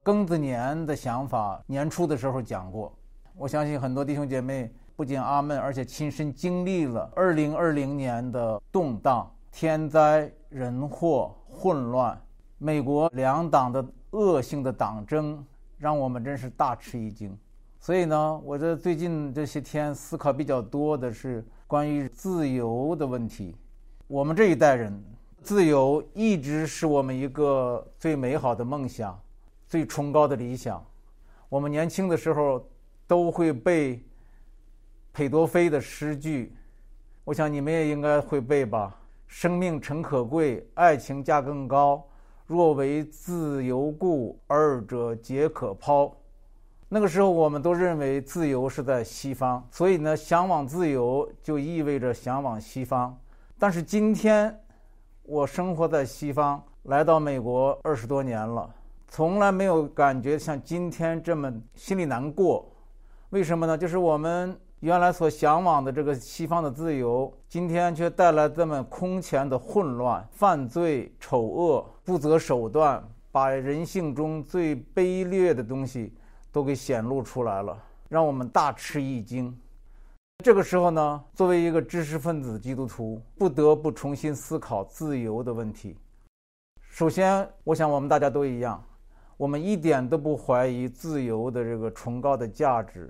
庚子年的想法年初的时候讲过，我相信很多弟兄姐妹不仅阿们，而且亲身经历了2020年的动荡、天灾人祸、混乱，美国两党的恶性的党争，让我们真是大吃一惊。所以呢，我在最近这些天思考比较多的是关于自由的问题。我们这一代人，自由一直是我们一个最美好的梦想，最崇高的理想。我们年轻的时候都会背裴多菲的诗句，我想你们也应该会背吧。生命诚可贵，爱情价更高，若为自由故，二者皆可抛。那个时候我们都认为自由是在西方，所以呢，向往自由就意味着向往西方。但是今天我生活在西方，来到美国20多年了，从来没有感觉像今天这么心里难过。为什么呢？就是我们原来所向往的这个西方的自由，今天却带来这么空前的混乱、犯罪、丑恶、不择手段，把人性中最卑劣的东西都给显露出来了，让我们大吃一惊。这个时候呢，作为一个知识分子基督徒，不得不重新思考自由的问题。首先，我想我们大家都一样，我们一点都不怀疑自由的这个崇高的价值。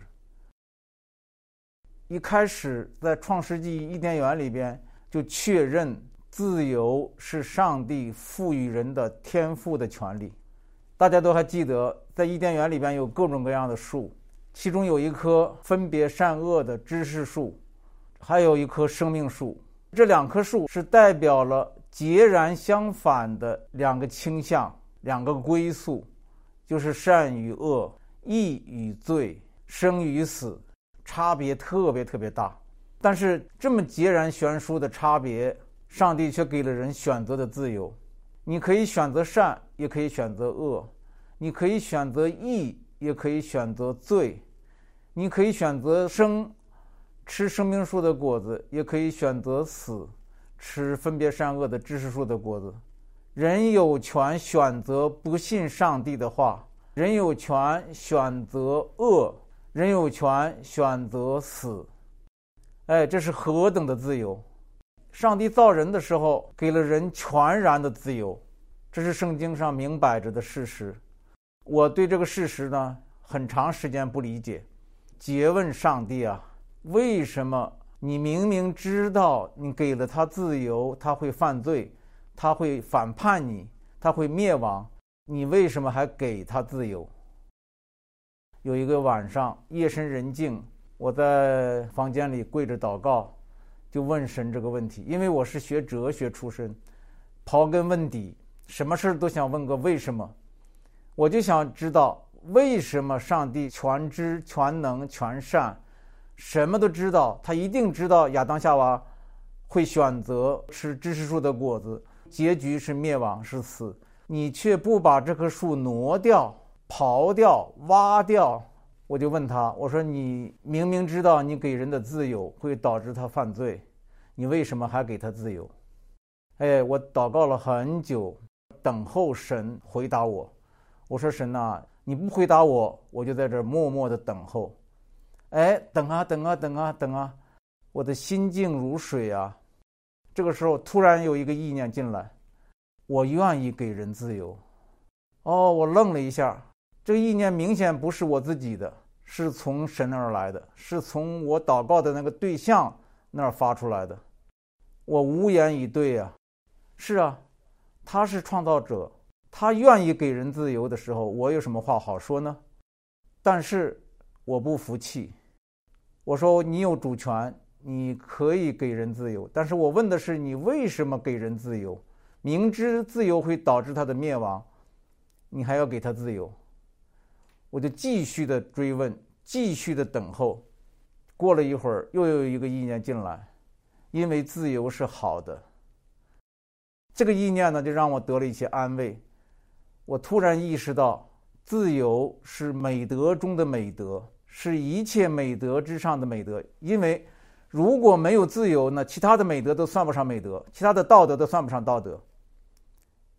一开始在创世纪伊甸园里边就确认自由是上帝赋予人的天赋的权利。大家都还记得，在伊甸园里边有各种各样的树，其中有一棵分别善恶的知识树，还有一棵生命树。这两棵树是代表了截然相反的两个倾向，两个归宿，就是善与恶、义与罪、生与死，差别特别大。但是这么截然悬殊的差别，上帝却给了人选择的自由。你可以选择善，也可以选择恶；你可以选择义，也可以选择罪；你可以选择生，吃生命树的果子，也可以选择死，吃分别善恶的知识树的果子。人有权选择不信上帝的话，人有权选择恶，人有权选择死。这是何等的自由！上帝造人的时候给了人全然的自由，这是圣经上明摆着的事实。我对这个事实呢，很长时间不理解，诘问上帝啊，为什么你明明知道你给了他自由，他会犯罪，他会反叛你，他会灭亡，你为什么还给他自由？有一个晚上夜深人静，我在房间里跪着祷告，就问神这个问题。因为我是学哲学出身，刨根问底，什么事都想问个为什么。我就想知道为什么上帝全知全能全善，什么都知道，他一定知道亚当夏娃会选择吃知识树的果子，结局是灭亡，是死。你却不把这棵树挪掉、刨掉、挖掉。我就问他，我说你明明知道你给人的自由会导致他犯罪，你为什么还给他自由？我祷告了很久，等候神回答我。我说神啊，你不回答我，我就在这儿默默的等候。等啊，我的心静如水啊。这个时候突然有一个意念进来，我愿意给人自由。我愣了一下，这个意念明显不是我自己的，是从神而来的，是从我祷告的那个对象那儿发出来的。我无言以对啊。是啊，他是创造者，他愿意给人自由的时候，我有什么话好说呢？但是我不服气，我说你有主权，你可以给人自由，但是我问的是你为什么给人自由？明知自由会导致他的灭亡，你还要给他自由？我就继续的追问，继续的等候。过了一会儿，又有一个意念进来，因为自由是好的。这个意念呢，就让我得了一些安慰。我突然意识到，自由是美德中的美德，是一切美德之上的美德。因为如果没有自由呢，其他的美德都算不上美德，其他的道德都算不上道德。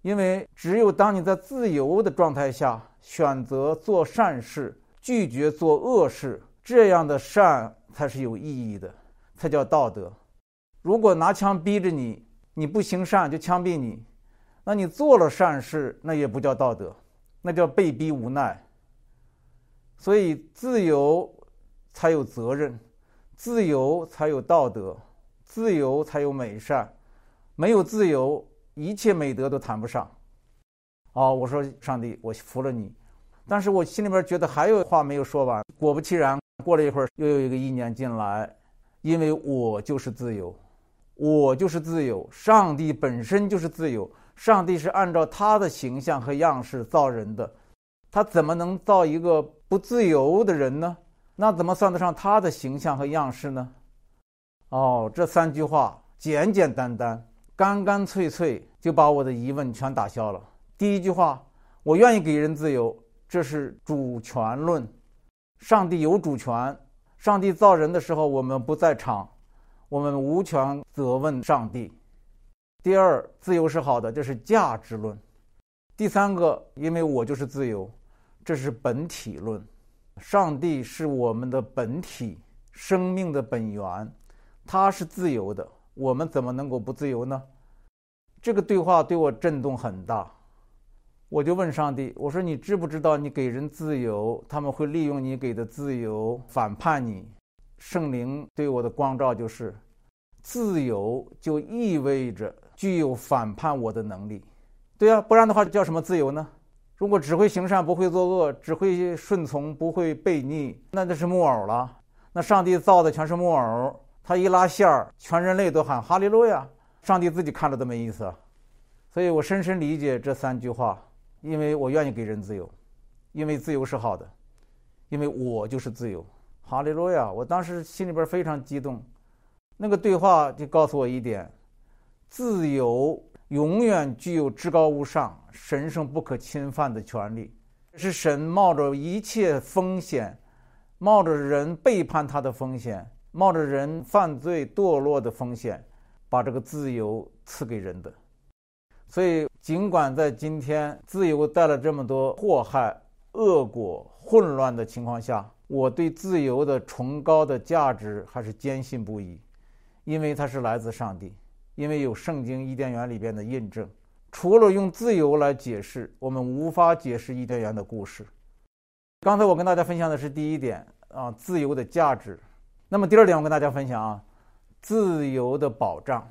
因为只有当你在自由的状态下选择做善事，拒绝做恶事，这样的善才是有意义的，才叫道德。如果拿枪逼着你，你不行善就枪毙你，那你做了善事，那也不叫道德，那叫被逼无奈。所以自由才有责任，自由才有道德，自由才有美善。没有自由，一切美德都谈不上。我说上帝，我服了你，但是我心里边觉得还有话没有说完。果不其然，过了一会儿，又有一个意念进来，因为我就是自由，我就是自由，上帝本身就是自由，上帝是按照他的形象和样式造人的，他怎么能造一个不自由的人呢？那怎么算得上他的形象和样式呢？这3句话简简单单，干干脆脆就把我的疑问全打消了。第一句话，我愿意给人自由，这是主权论，上帝有主权，上帝造人的时候我们不在场，我们无权责问上帝。第二，自由是好的，这是价值论。第三个，因为我就是自由，这是本体论，上帝是我们的本体，生命的本源，他是自由的，我们怎么能够不自由呢？这个对话对我震动很大，我就问上帝，我说你知不知道你给人自由，他们会利用你给的自由反叛你？圣灵对我的光照就是，自由就意味着具有反叛我的能力。对啊，不然的话叫什么自由呢？如果只会行善不会作恶，只会顺从不会悖逆，那就是木偶了。那上帝造的全是木偶，他一拉线儿，全人类都喊哈利路亚，上帝自己看着都没意思。所以我深深理解这3句话，因为我愿意给人自由，因为自由是好的，因为我就是自由，哈利路亚。我当时心里边非常激动。那个对话就告诉我一点，自由永远具有至高无上、神圣不可侵犯的权利，是神冒着一切风险，冒着人背叛他的风险，冒着人犯罪堕落的风险，把这个自由赐给人的。所以尽管在今天自由带了这么多祸害、恶果、混乱的情况下，我对自由的崇高的价值还是坚信不疑，因为它是来自上帝，因为有圣经伊甸园里边的印证。除了用自由来解释，我们无法解释伊甸园的故事。刚才我跟大家分享的是第一点自由的价值。那么第二点我跟大家分享自由的保障。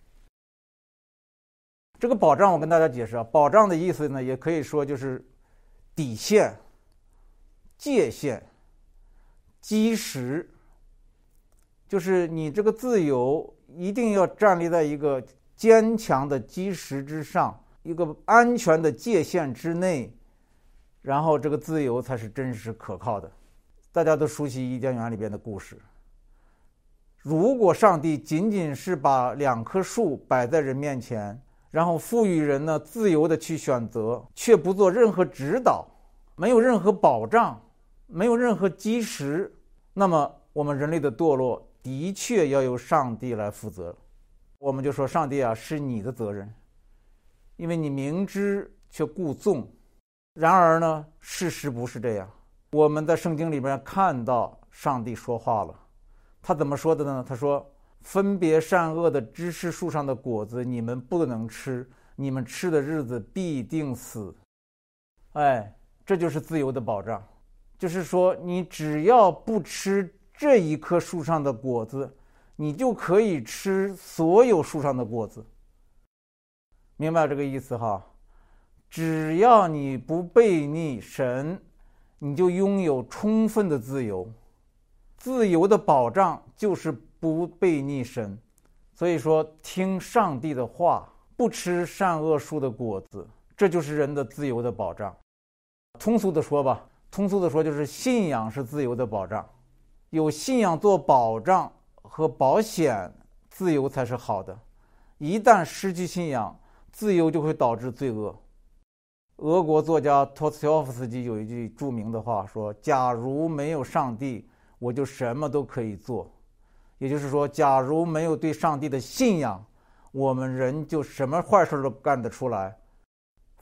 这个保障我跟大家解释保障的意思呢，也可以说就是底线、界限、基石，就是你这个自由一定要站立在一个坚强的基石之上，一个安全的界限之内，然后这个自由才是真实可靠的。大家都熟悉伊甸园里边的故事，如果上帝仅仅是把2棵树摆在人面前，然后赋予人呢自由的去选择，却不做任何指导，没有任何保障，没有任何基石，那么我们人类的堕落的确要由上帝来负责。我们就说上帝是你的责任，因为你明知却故纵。然而呢，事实不是这样。我们在圣经里面看到上帝说话了，他怎么说的呢？他说，分别善恶的知识树上的果子你们不能吃，你们吃的日子必定死。这就是自由的保障，就是说你只要不吃这一棵树上的果子，你就可以吃所有树上的果子。明白这个意思只要你不悖逆神，你就拥有充分的自由。自由的保障就是不悖逆神。所以说听上帝的话，不吃善恶树的果子，这就是人的自由的保障。通俗的说就是信仰是自由的保障。有信仰做保障和保险，自由才是好的。一旦失去信仰，自由就会导致罪恶。俄国作家托斯托夫斯基有一句著名的话说，假如没有上帝，我就什么都可以做。也就是说，假如没有对上帝的信仰，我们人就什么坏事都干得出来。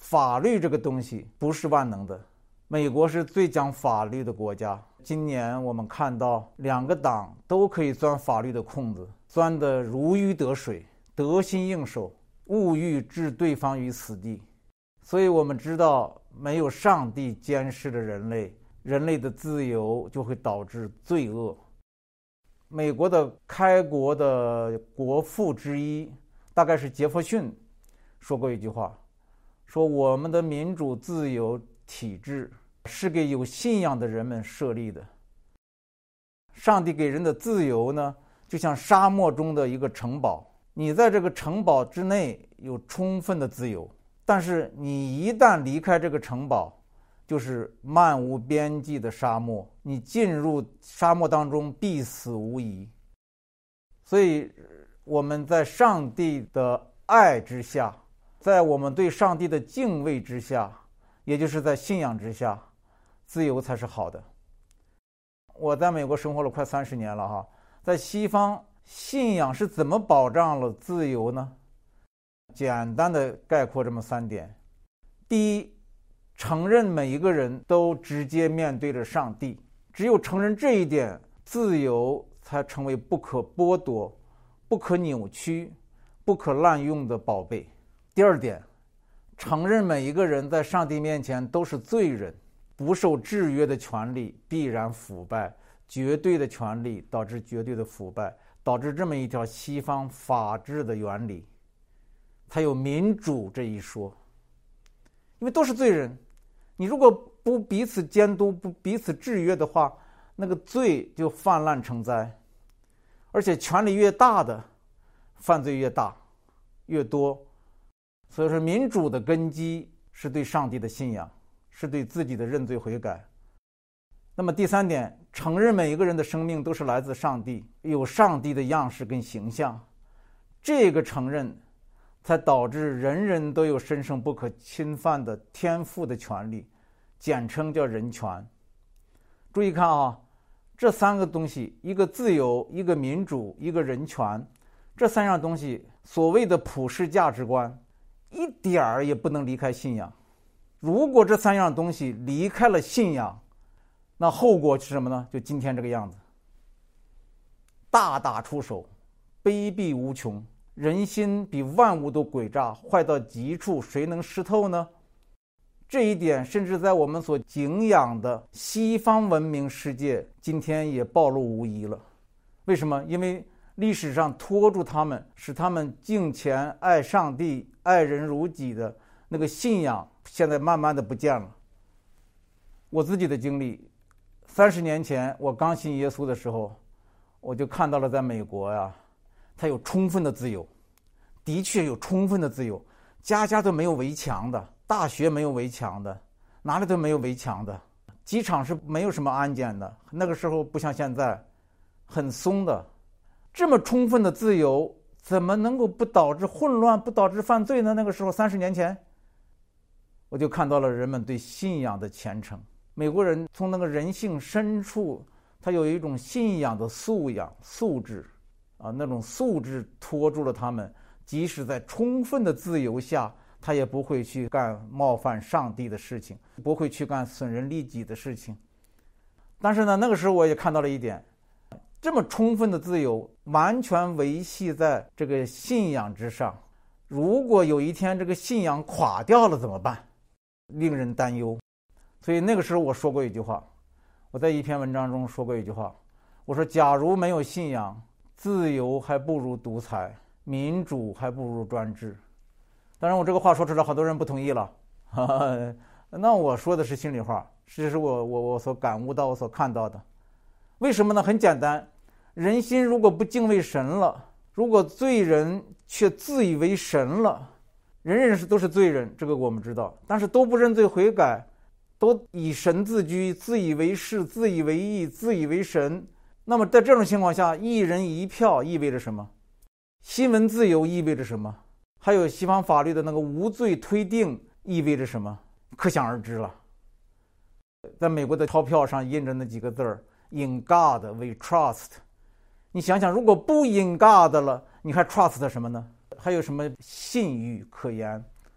法律这个东西不是万能的。美国是最讲法律的国家，今年我们看到两个党都可以钻法律的空子，钻得如鱼得水，得心应手，物欲置对方于死地。所以我们知道，没有上帝监视的人类的自由就会导致罪恶。美国的开国的国父之一，大概是杰弗逊，说过一句话，说我们的民主自由体制是给有信仰的人们设立的。上帝给人的自由呢，就像沙漠中的一个城堡，你在这个城堡之内有充分的自由，但是你一旦离开这个城堡，就是漫无边际的沙漠，你进入沙漠当中必死无疑。所以我们在上帝的爱之下，在我们对上帝的敬畏之下，也就是在信仰之下，自由才是好的。我在美国生活了快30年了哈，在西方信仰是怎么保障了自由呢？简单的概括这么3点。第一，承认每一个人都直接面对着上帝，只有承认这一点，自由才成为不可剥夺、不可扭曲、不可滥用的宝贝。第二点，承认每一个人在上帝面前都是罪人，不受制约的权利必然腐败，绝对的权利导致绝对的腐败，导致这么一条西方法治的原理，才有民主这一说。因为都是罪人，你如果不彼此监督，不彼此制约的话，那个罪就泛滥成灾。而且权力越大的，犯罪越大越多。所以说民主的根基是对上帝的信仰，是对自己的认罪悔改。那么第3点，承认每一个人的生命都是来自上帝，有上帝的样式跟形象，这个承认才导致人人都有神圣不可侵犯的天赋的权利，简称叫人权。注意看啊，这3个东西，一个自由，一个民主，一个人权，这3样东西，所谓的普世价值观，一点儿也不能离开信仰。如果这3样东西离开了信仰，那后果是什么呢？就今天这个样子，大打出手，卑鄙无穷，人心比万物都诡诈，坏到极处，谁能识透呢？这一点甚至在我们所敬仰的西方文明世界，今天也暴露无遗了。为什么？因为历史上拖住他们，使他们敬虔、爱上帝、爱人如己的那个信仰，现在慢慢的不见了。我自己的经历，30年前我刚信耶稣的时候，我就看到了在美国呀，它有充分的自由，的确有充分的自由，家家都没有围墙的，大学没有围墙的，哪里都没有围墙的，机场是没有什么安检的，那个时候不像现在很松的。这么充分的自由怎么能够不导致混乱，不导致犯罪呢？那个时候30年前我就看到了人们对信仰的虔诚。美国人从那个人性深处，他有一种信仰的素质啊，那种素质拖住了他们，即使在充分的自由下，他也不会去干冒犯上帝的事情，不会去干损人利己的事情。但是呢，那个时候我也看到了一点，这么充分的自由完全维系在这个信仰之上，如果有一天这个信仰垮掉了怎么办？令人担忧。所以那个时候我说过一句话，我在一篇文章中说过一句话，我说假如没有信仰，自由还不如独裁，民主还不如专制。当然我这个话说出来好多人不同意了，那我说的是心里话，这是我所感悟到，我所看到的。为什么呢？很简单，人心如果不敬畏神了，如果罪人却自以为神了，人人都是罪人，这个我们知道，但是都不认罪悔改，都以神自居，自以为是，自以为义，自以为神。那么在这种情况下，一人一票意味着什么？新闻自由意味着什么？还有西方法律的那个无罪推定意味着什么？可想而知了。在美国的钞票上印着那几个字儿 In God we trust。 你想想，如果不 In God 了，你还 trust 什么呢？还有什么信誉可言？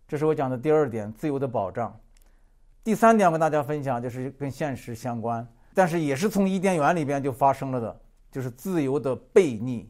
这是我讲的第二点，自由的保障。第三点我跟大家分享，就是跟现实相关，但是也是从伊甸园里边就发生了的，就是自由的悖逆。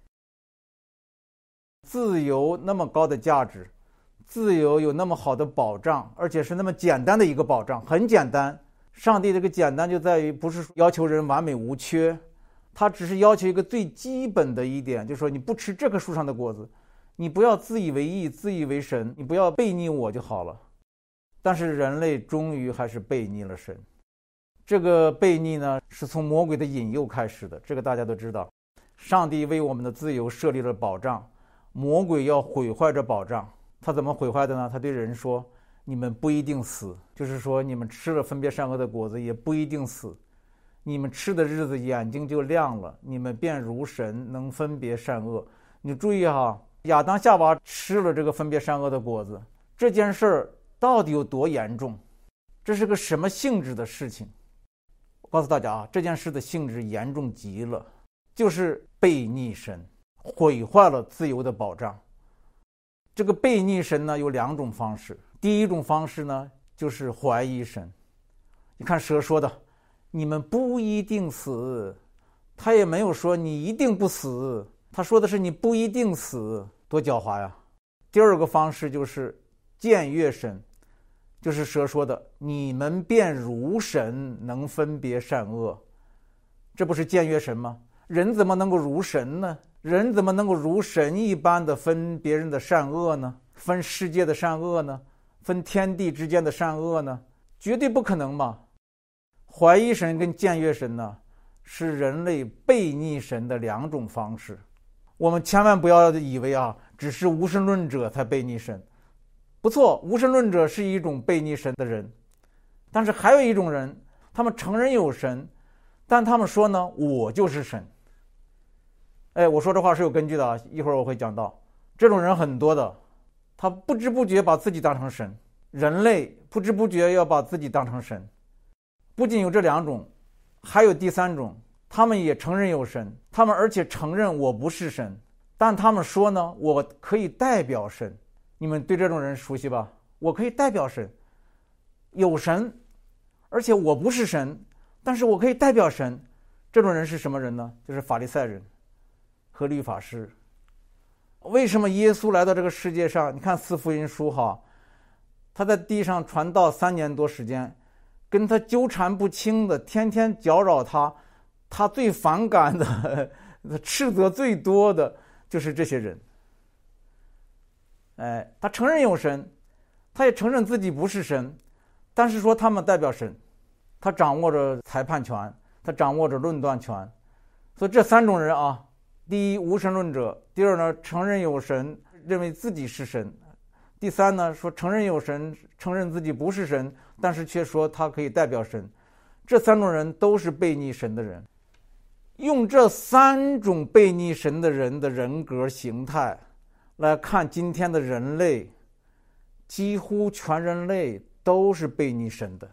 自由那么高的价值，自由有那么好的保障，而且是那么简单的一个保障，很简单。上帝这个简单就在于不是要求人完美无缺，他只是要求一个最基本的一点，就是说你不吃这棵树上的果子，你不要自以为义、自以为神，你不要悖逆我就好了。但是人类终于还是悖逆了神。这个悖逆呢，是从魔鬼的引诱开始的，这个大家都知道。上帝为我们的自由设立了保障，魔鬼要毁坏这保障。他怎么毁坏的呢？他对人说，你们不一定死，就是说你们吃了分别善恶的果子也不一定死，你们吃的日子眼睛就亮了，你们便如神，能分别善恶。你注意哈，亚当夏娃吃了这个分别善恶的果子，这件事儿到底有多严重？这是个什么性质的事情？我告诉大家啊，这件事的性质严重极了，就是悖逆神，毁坏了自由的保障。这个悖逆神呢，有两种方式。第一种方式呢，就是怀疑神。你看蛇说的，你们不一定死，他也没有说你一定不死，他说的是你不一定死，多狡猾呀。第二个方式就是僭越神，就是蛇说的，你们便如神，能分别善恶。这不是僭越神吗？人怎么能够如神呢？人怎么能够如神一般的分别人的善恶呢？分世界的善恶呢？分天地之间的善恶呢？绝对不可能嘛！怀疑神跟僭越神呢，是人类悖逆神的两种方式。我们千万不要以为啊，只是无神论者才悖逆神。不错，无神论者是一种悖逆神的人，但是还有一种人，他们承认有神，但他们说呢，我就是神。我说这话是有根据的啊，一会儿我会讲到。这种人很多的，他不知不觉把自己当成神，人类不知不觉要把自己当成神。不仅有这两种，还有第三种，他们也承认有神，他们而且承认我不是神，但他们说呢，我可以代表神。你们对这种人熟悉吧？我可以代表神，有神，而且我不是神，但是我可以代表神。这种人是什么人呢？就是法利赛人和律法师。为什么耶稣来到这个世界上？你看四福音书哈，他在地上传道3年多时间，跟他纠缠不清的，天天搅扰他，他最反感的，斥责最多的就是这些人。他承认有神，他也承认自己不是神，但是说他们代表神，他掌握着裁判权，他掌握着论断权。所以这三种人啊，第一，无神论者；第二呢，承认有神，认为自己是神；第三呢，说承认有神，承认自己不是神，但是却说他可以代表神。这三种人都是悖逆神的人。用这三种悖逆神的人的人格形态来看今天的人类，几乎全人类都是悖逆神的。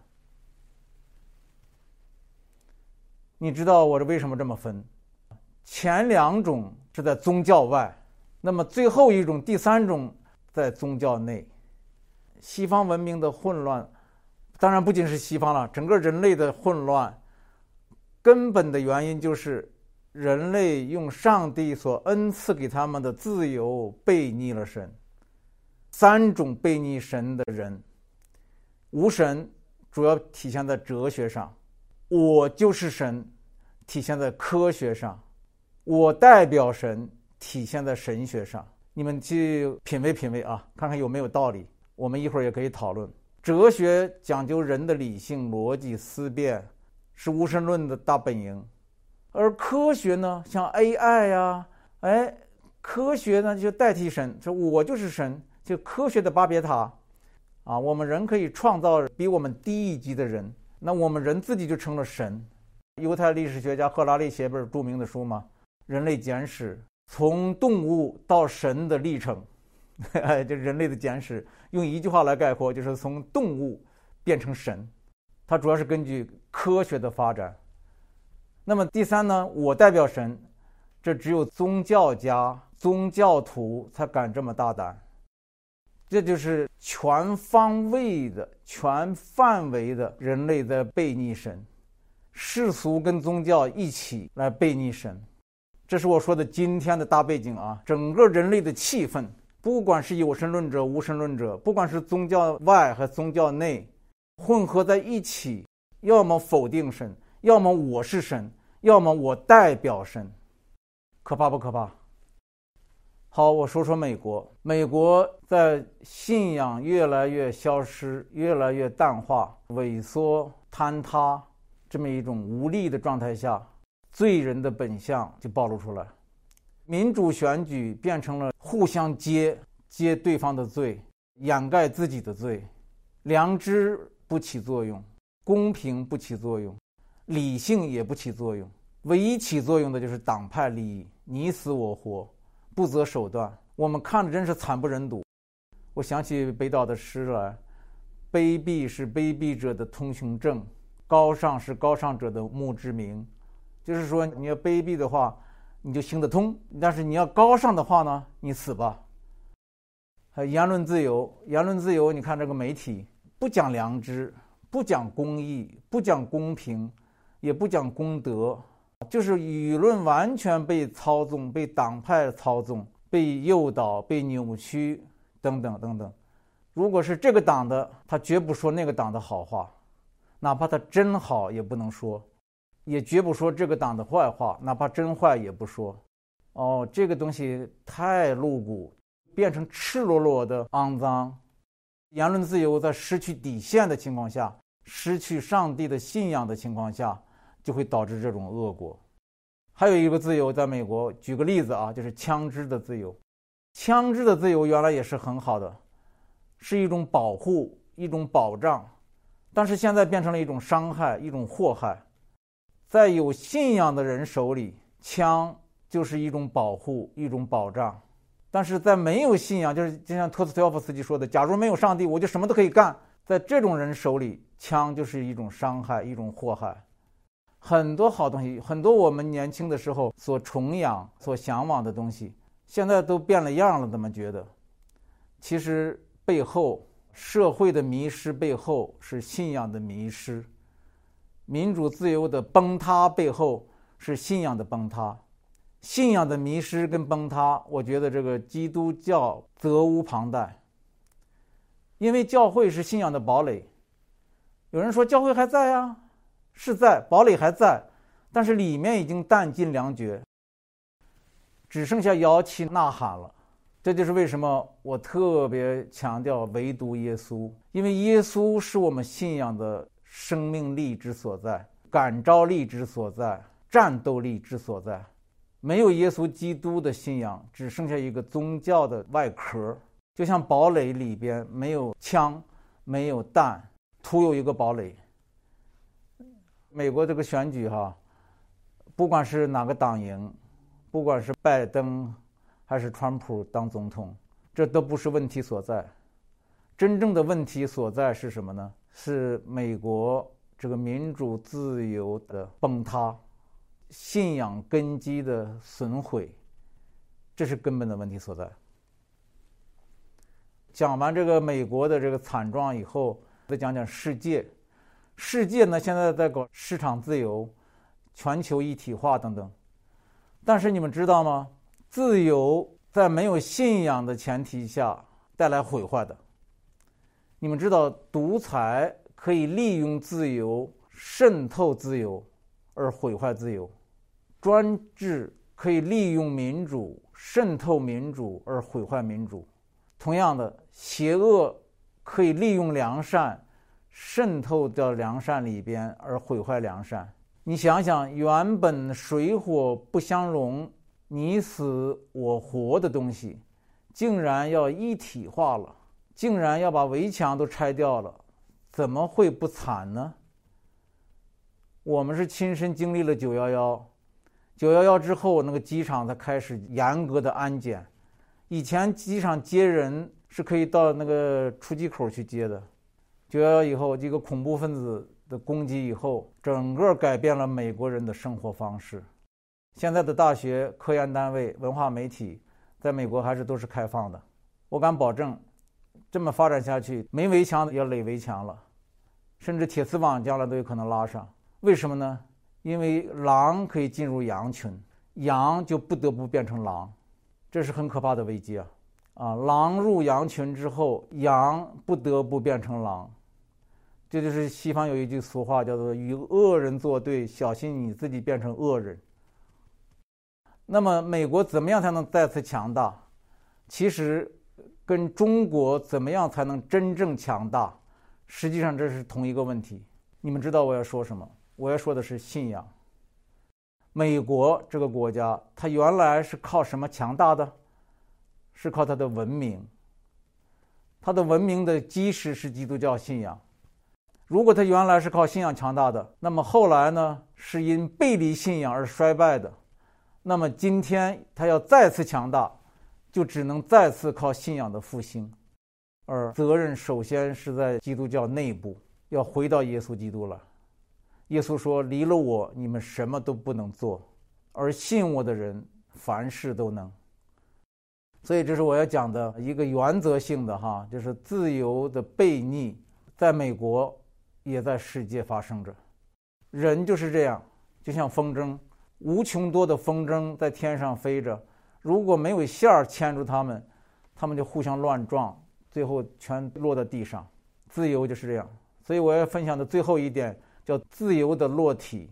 你知道我为什么这么分？前两种是在宗教外，那么最后一种第三种在宗教内。西方文明的混乱，当然不仅是西方了，整个人类的混乱，根本的原因就是人类用上帝所恩赐给他们的自由悖逆了神。三种悖逆神的人，无神主要体现在哲学上，我就是神体现在科学上，我代表神体现在神学上。你们去品味品味啊，看看有没有道理，我们一会儿也可以讨论。哲学讲究人的理性逻辑思辨，是无神论的大本营。而科学呢，像 AI 呀，科学呢就代替神，说我就是神，就科学的巴别塔啊。我们人可以创造比我们低一级的人，那我们人自己就成了神。犹太历史学家赫拉利写本著名的书嘛，《人类简史》，从动物到神的历程，这人类的简史，用一句话来概括，就是从动物变成神。它主要是根据科学的发展。那么第三呢，我代表神，这只有宗教家、宗教徒才敢这么大胆。 这就是全方位的、全范围的人类在背逆神，世俗跟宗教一起来背逆神。这是我说的今天的大背景啊，整个人类的气氛，不管是有神论者、无神论者，不管是宗教外和宗教内，混合在一起，要么否定神，要么我是神，要么我代表神，可怕不可怕？好，我说说美国。美国在信仰越来越消失、越来越淡化、萎缩、坍塌这么一种无力的状态下，罪人的本相就暴露出来。民主选举变成了互相揭对方的罪，掩盖自己的罪，良知不起作用，公平不起作用，理性也不起作用，唯一起作用的就是党派利益，你死我活，不择手段。我们看着真是惨不忍睹。我想起北岛的诗来，卑鄙是卑鄙者的通行证，高尚是高尚者的墓志铭。就是说你要卑鄙的话你就行得通，但是你要高尚的话呢，你死吧。还有言论自由，你看这个媒体不讲良知，不讲公义，不讲公平，也不讲公德，就是舆论完全被操纵，被党派操纵，被诱导，被扭曲，等等等等。如果是这个党的，他绝不说那个党的好话，哪怕他真好也不能说，也绝不说这个党的坏话，哪怕真坏也不说。这个东西太露骨，变成赤裸裸的肮脏。言论自由在失去底线的情况下，失去上帝的信仰的情况下，就会导致这种恶果。还有一个自由在美国，举个例子啊，就是枪支的自由。枪支的自由原来也是很好的，是一种保护，一种保障，但是现在变成了一种伤害，一种祸害。在有信仰的人手里，枪就是一种保护，一种保障。但是在没有信仰，就像托斯托耶夫斯基说的，假如没有上帝，我就什么都可以干。在这种人手里，枪就是一种伤害，一种祸害。很多好东西，很多我们年轻的时候所崇仰、所向往的东西，现在都变了样了，怎么觉得？其实背后，社会的迷失背后是信仰的迷失，民主自由的崩塌背后是信仰的崩塌。信仰的迷失跟崩塌，我觉得这个基督教责无旁贷，因为教会是信仰的堡垒。有人说教会还在啊，是在，堡垒还在，但是里面已经弹尽粮绝，只剩下摇旗呐喊了。这就是为什么我特别强调唯独耶稣，因为耶稣是我们信仰的生命力之所在，感召力之所在，战斗力之所在。没有耶稣基督的信仰，只剩下一个宗教的外壳，就像堡垒里边没有枪，没有弹，徒有一个堡垒。美国这个选举不管是哪个党赢，不管是拜登还是川普当总统，这都不是问题所在。真正的问题所在是什么呢？是美国这个民主自由的崩塌，信仰根基的损毁，这是根本的问题所在。讲完这个美国的这个惨状以后，再讲讲世界。世界呢，现在在搞市场自由、全球一体化等等。但是你们知道吗？自由在没有信仰的前提下带来毁坏的。你们知道，独裁可以利用自由渗透自由而毁坏自由，专制可以利用民主渗透民主而毁坏民主。同样的，邪恶可以利用良善渗透到良善里边而毁坏良善。你想想，原本水火不相容、你死我活的东西，竟然要一体化了，竟然要把围墙都拆掉了，怎么会不惨呢？我们是亲身经历了911之后，那个机场才开始严格的安检。以前机场接人是可以到那个出机口去接的。911以后，这个恐怖分子的攻击以后，整个改变了美国人的生活方式。现在的大学、科研单位、文化媒体在美国还是都是开放的。我敢保证， 这么发展下去，没围墙要垒围墙了，甚至铁丝网将来都有可能拉上。为什么呢？因为狼可以进入羊群，羊就不得不变成狼，这是很可怕的危机啊！狼入羊群之后，羊不得不变成狼。这就是西方有一句俗话，叫做与恶人作对，小心你自己变成恶人。那么美国怎么样才能再次强大？其实跟中国怎么样才能真正强大，实际上这是同一个问题。你们知道我要说什么？我要说的是信仰。美国这个国家，它原来是靠什么强大的？是靠它的文明。它的文明的基石是基督教信仰。如果它原来是靠信仰强大的，那么后来呢，是因背离信仰而衰败的。那么今天它要再次强大，就只能再次靠信仰的复兴。而责任首先是在基督教内部，要回到耶稣基督了。耶稣说：“离了我，你们什么都不能做；而信我的人，凡事都能。”所以这是我要讲的一个原则性的就是自由的悖逆，在美国也在世界发生着。人就是这样，就像风筝，无穷多的风筝在天上飞着，如果没有线儿牵住它们，它们就互相乱撞，最后全落到地上。自由就是这样。所以我要分享的最后一点叫自由的落体。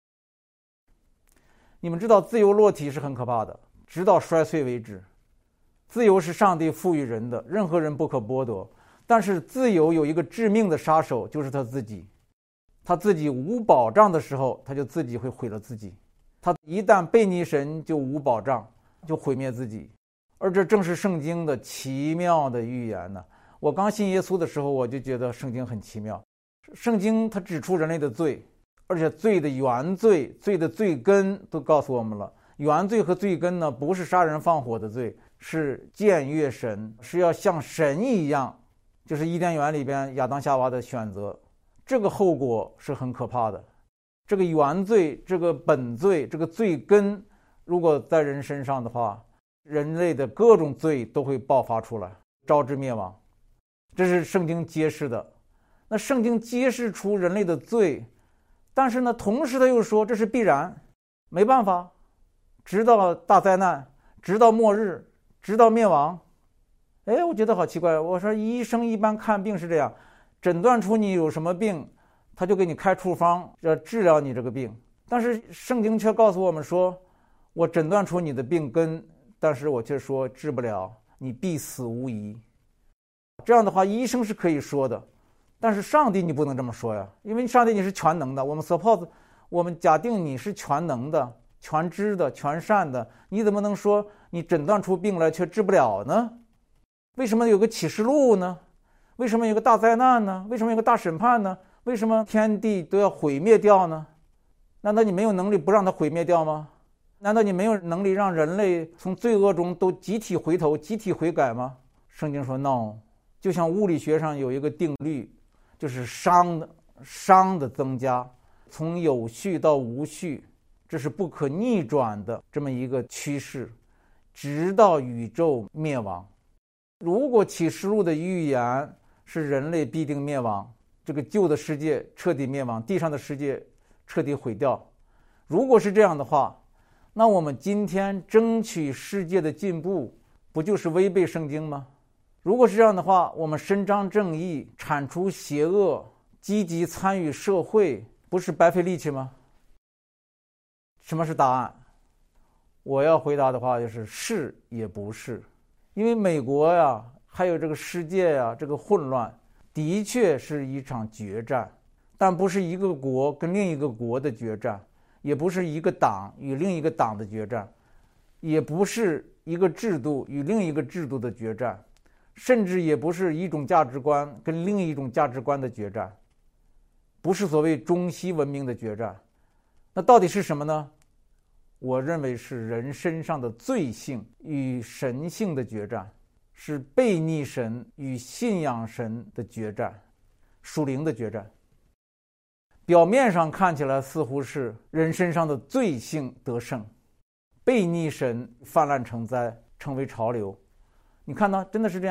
你们知道自由落体是很可怕的，直到摔碎为止。自由是上帝赋予人的，任何人不可剥夺。但是自由有一个致命的杀手，就是他自己。他自己无保障的时候，他就自己会毁了自己。他一旦背逆神，就无保障，就毁灭自己。而这正是圣经的奇妙的预言呢。我刚信耶稣的时候，我就觉得圣经很奇妙。圣经它指出人类的罪，而且罪的原罪、罪的罪根都告诉我们了。原罪和罪根呢，不是杀人放火的罪，是僭越神，是要像神一样，就是伊甸园里边亚当夏娃的选择。这个后果是很可怕的。这个原罪、这个本罪、这个罪根，如果在人身上的话，人类的各种罪都会爆发出来，招致灭亡。这是圣经揭示的。那圣经揭示出人类的罪，但是呢，同时他又说这是必然，没办法，直到大灾难，直到末日，直到灭亡。我觉得好奇怪。我说医生一般看病是这样，诊断出你有什么病，他就给你开处方要治疗你这个病。但是圣经却告诉我们说，我诊断出你的病根，但是我却说治不了，你必死无疑。这样的话医生是可以说的，但是上帝你不能这么说呀，因为上帝你是全能的。我们假定你是全能的、全知的、全善的，你怎么能说你诊断出病来却治不了呢？为什么有个启示录呢？为什么有个大灾难呢？为什么有个大审判呢？为什么天地都要毁灭掉呢？难道你没有能力不让它毁灭掉吗？难道你没有能力让人类从罪恶中都集体回头、集体悔改吗？圣经说 no。 就像物理学上有一个定律，就是熵的增加，从有序到无序，这是不可逆转的这么一个趋势，直到宇宙灭亡。如果启示录的预言是人类必定灭亡，这个旧的世界彻底灭亡，地上的世界彻底毁掉，如果是这样的话，那我们今天争取世界的进步，不就是违背圣经吗？如果是这样的话，我们伸张正义、铲除邪恶、积极参与社会，不是白费力气吗？什么是答案？我要回答的话就是是也不是。因为美国呀，还有这个世界呀，这个混乱的确是一场决战，但不是一个国跟另一个国的决战，也不是一个党与另一个党的决战，也不是一个制度与另一个制度的决战，甚至也不是一种价值观跟另一种价值观的决战，不是所谓中西文明的决战。那到底是什么呢？我认为是人身上的罪性与神性的决战，是悖逆神与信仰神的决战，属灵的决战。表面上看起来似乎是人身上的罪性得胜，悖逆神泛滥成灾，成为潮流。你看呢？真的是这样。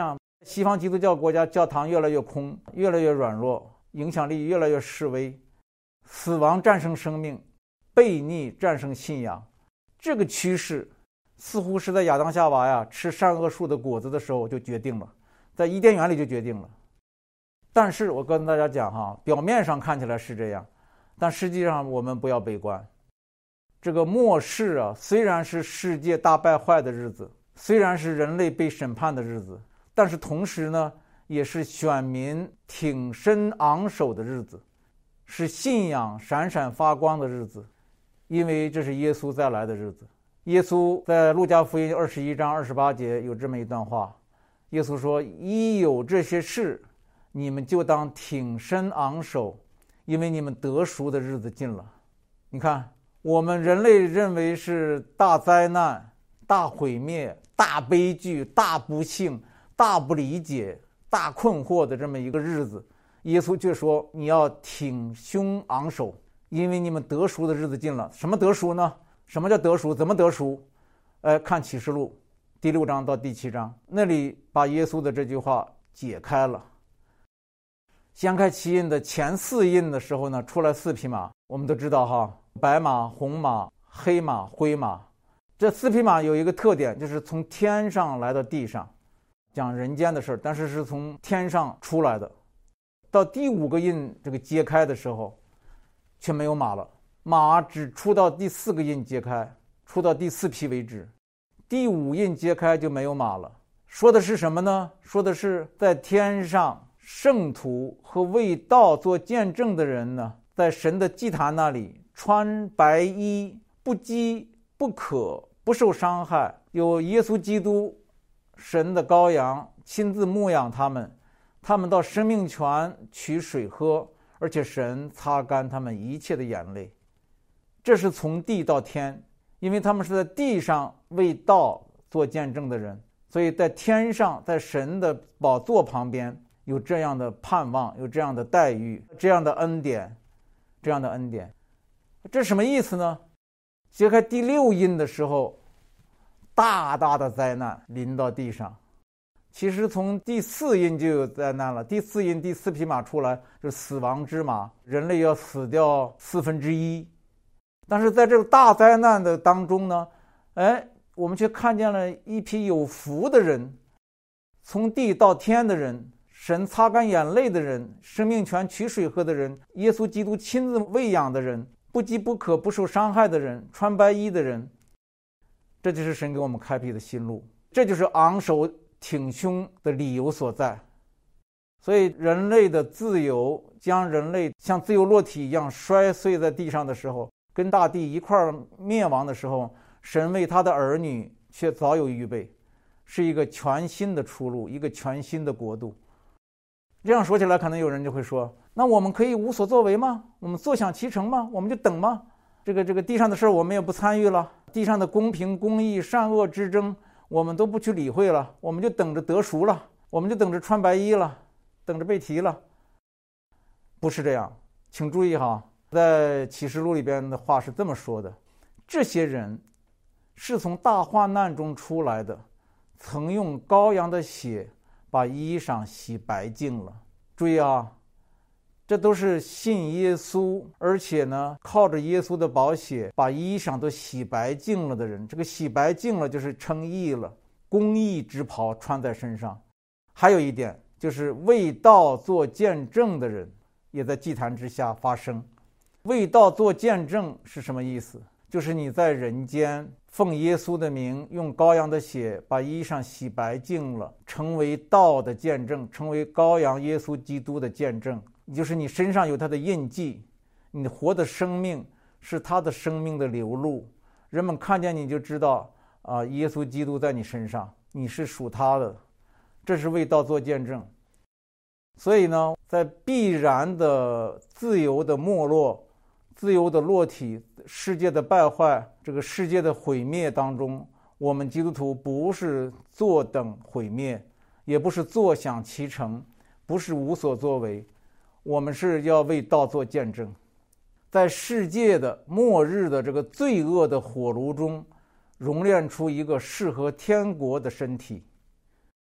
西方基督教国家教堂越来越空，越来越软弱，影响力越来越式微，死亡战胜生命，悖逆战胜信仰。这个趋势似乎是在亚当夏娃吃善恶树的果子的时候就决定了，在伊甸园里就决定了。但是我跟大家讲表面上看起来是这样，但实际上我们不要悲观。这个末世虽然是世界大败坏的日子，虽然是人类被审判的日子，但是同时呢，也是选民挺身昂首的日子，是信仰闪闪发光的日子，因为这是耶稣再来的日子。耶稣在路加福音21章28节有这么一段话，耶稣说：一有这些事，你们就当挺身昂首，因为你们得赎的日子近了。你看，我们人类认为是大灾难、大毁灭、大悲剧、大不幸、大不理解、大困惑的这么一个日子，耶稣却说你要挺胸昂首，因为你们得赎的日子近了。什么得赎呢？什么叫得赎？怎么得赎？看启示录第6章到第7章，那里把耶稣的这句话解开了。掀开七印的前4印的时候呢，出来4匹马，我们都知道白马、红马、黑马、灰马。这4匹马有一个特点，就是从天上来到地上，讲人间的事，但是是从天上出来的。到第5个印这个揭开的时候，却没有马了，马只出到第4个印揭开，出到第4匹为止。第5印揭开就没有马了。说的是什么呢？说的是在天上圣徒和为道做见证的人呢，在神的祭坛那里穿白衣，不饥不渴，不受伤害，有耶稣基督神的羔羊亲自牧养他们，他们到生命泉取水喝，而且神擦干他们一切的眼泪。这是从地到天，因为他们是在地上为道做见证的人，所以在天上，在神的宝座旁边有这样的盼望，有这样的待遇，这样的恩典，这样的恩典。这是什么意思呢？揭开第6印的时候，大大的灾难临到地上。其实从第4印就有灾难了。第4印第4匹马出来，就是死亡之马，人类要死掉1/4。但是在这个大灾难的当中呢，我们却看见了一批有福的人，从地到天的人，神擦干眼泪的人，生命泉取水喝的人，耶稣基督亲自喂养的人，不饥不渴不受伤害的人，穿白衣的人。这就是神给我们开辟的新路，这就是昂首挺胸的理由所在。所以人类的自由将人类像自由落体一样摔碎在地上的时候，跟大地一块灭亡的时候，神为他的儿女却早有预备，是一个全新的出路，一个全新的国度。这样说起来，可能有人就会说，那我们可以无所作为吗？我们坐享其成吗？我们就等吗？这个地上的事我们也不参与了，地上的公平公义善恶之争我们都不去理会了，我们就等着得赎了，我们就等着穿白衣了，等着被提了。不是这样，请注意在启示录里边的话是这么说的，这些人是从大患难中出来的，曾用羔羊的血把衣裳洗白净了。注意这都是信耶稣，而且呢靠着耶稣的宝血把衣裳都洗白净了的人。这个洗白净了就是称义了，公义之袍穿在身上。还有一点就是为道做见证的人也在祭坛之下发生。为道做见证是什么意思？就是你在人间奉耶稣的名，用羔羊的血把衣裳洗白净了，成为道的见证，成为羔羊耶稣基督的见证。就是你身上有他的印记，你活的生命是他的生命的流露，人们看见你就知道耶稣基督在你身上，你是属他的，这是为道做见证。所以呢，在必然的自由的没落，自由的落体，世界的败坏，这个世界的毁灭当中，我们基督徒不是坐等毁灭，也不是坐享其成，不是无所作为，我们是要为道做见证。在世界的末日的这个罪恶的火炉中，熔炼出一个适合天国的身体。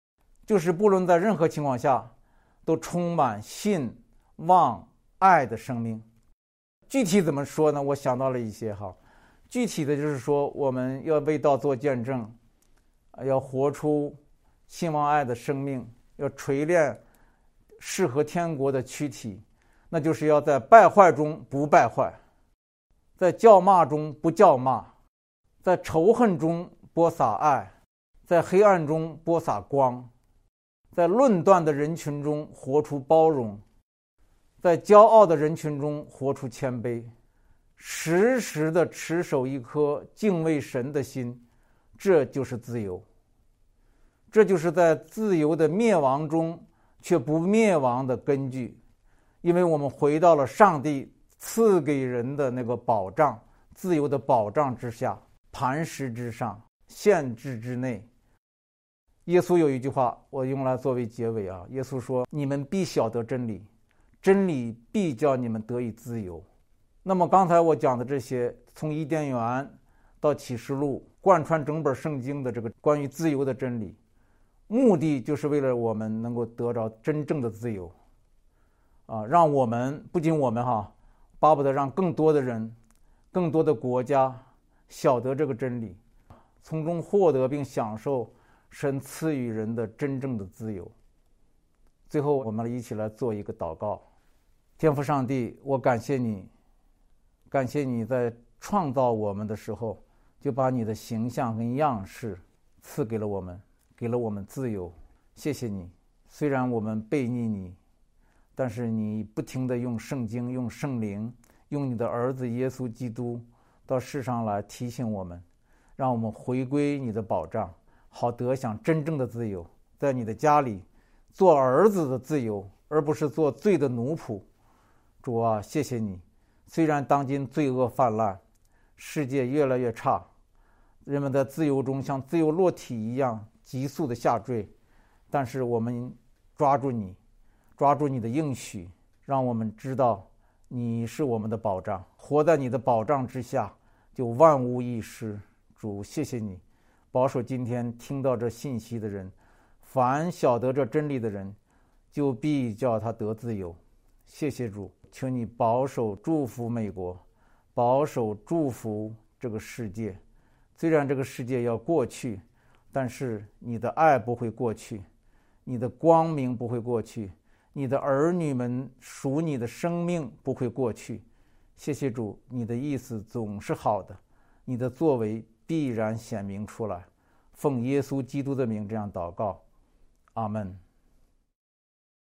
就是不论在任何情况下都充满信、望、爱的生命。具体怎么说呢？我想到了一些哈。具体的就是说，我们要为道做见证，要活出信望爱的生命，要锤炼适合天国的躯体，那就是要在败坏中不败坏，在叫骂中不叫骂，在仇恨中播撒爱，在黑暗中播撒光，在论断的人群中活出包容，在骄傲的人群中活出谦卑，时时的持守一颗敬畏神的心，这就是自由。这就是在自由的灭亡中却不灭亡的根据，因为我们回到了上帝赐给人的那个保障，自由的保障之下，磐石之上，限制之内。耶稣有一句话，我用来作为结尾啊。耶稣说：“你们必晓得真理，真理必叫你们得以自由。”那么刚才我讲的这些，从伊甸园到启示录，贯穿整本圣经的这个关于自由的真理，目的就是为了我们能够得着真正的自由让我们不仅我们巴不得让更多的人、更多的国家晓得这个真理，从中获得并享受神赐予人的真正的自由。最后我们一起来做一个祷告。天父上帝，我感谢你，感谢你在创造我们的时候就把你的形象跟样式赐给了我们，给了我们自由。谢谢你，虽然我们背逆你，但是你不停地用圣经、用圣灵、用你的儿子耶稣基督到世上来提醒我们，让我们回归你的保障，好得享真正的自由，在你的家里做儿子的自由，而不是做罪的奴仆。主啊，谢谢你，虽然当今罪恶泛滥，世界越来越差，人们在自由中像自由落体一样急速的下坠，但是我们抓住你，抓住你的应许，让我们知道你是我们的保障，活在你的保障之下就万无一失。主，谢谢你保守今天听到这信息的人，凡晓得这真理的人，就必叫他得自由。谢谢主，求你保守祝福美国，保守祝福这个世界。虽然这个世界要过去，但是你的爱不会过去，你的光明不会过去，你的儿女们属你的生命不会过去。谢谢主，你的意思总是好的，你的作为必然显明出来。奉耶稣基督的名这样祷告，阿们。